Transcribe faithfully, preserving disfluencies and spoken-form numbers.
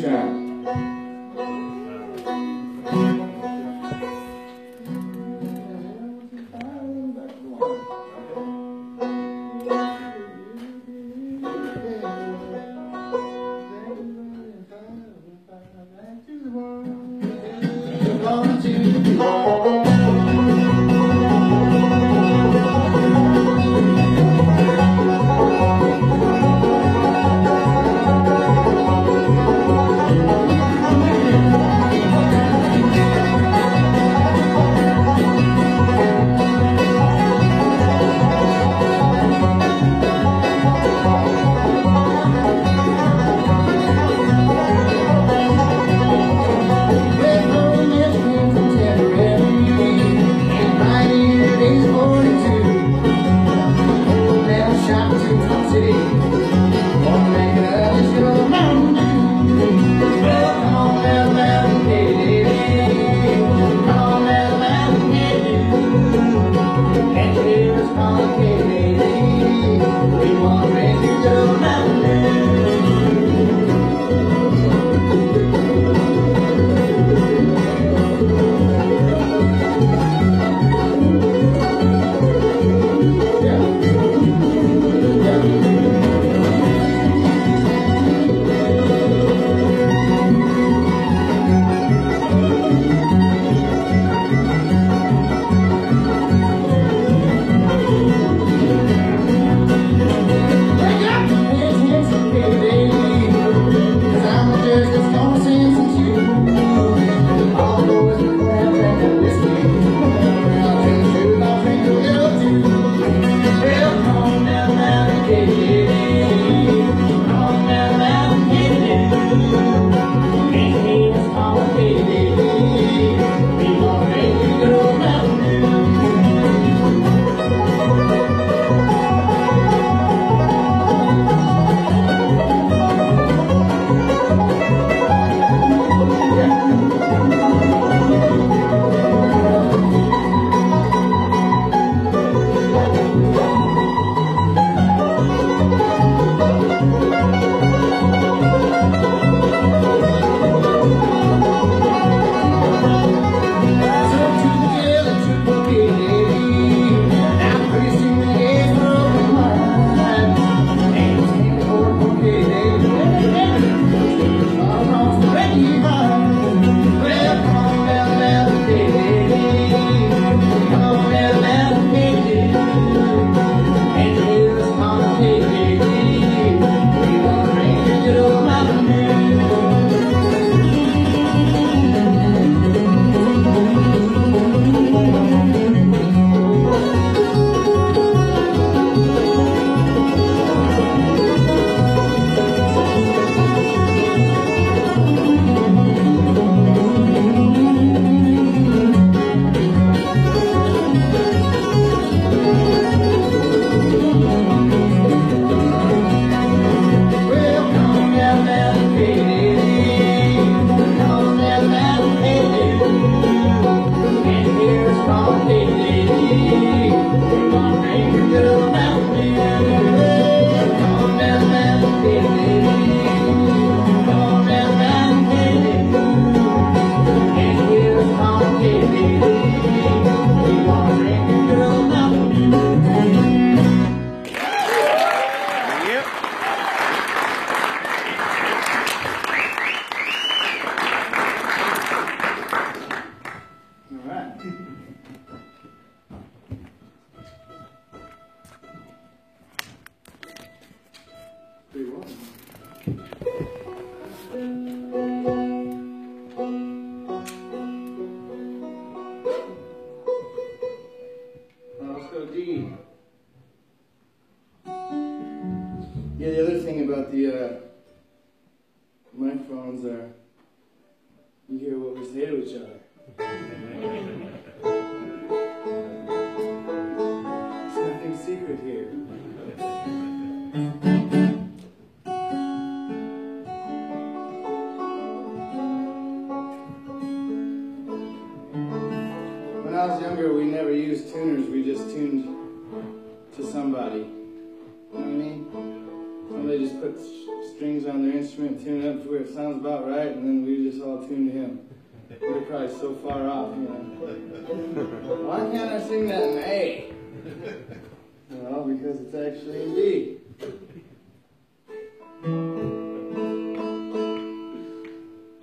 moonshine. Yeah, the other thing about the uh, microphones are you hear what we say to each other. There's nothing secret here. When I was younger, we never used tuners, we just tuned to somebody. You know what I mean? Somebody they just put strings on their instrument, tune it up to where it sounds about right, and then we just all tune to him. We're probably so far off, you know. Why can't I sing that in A? Well, because it's actually in D.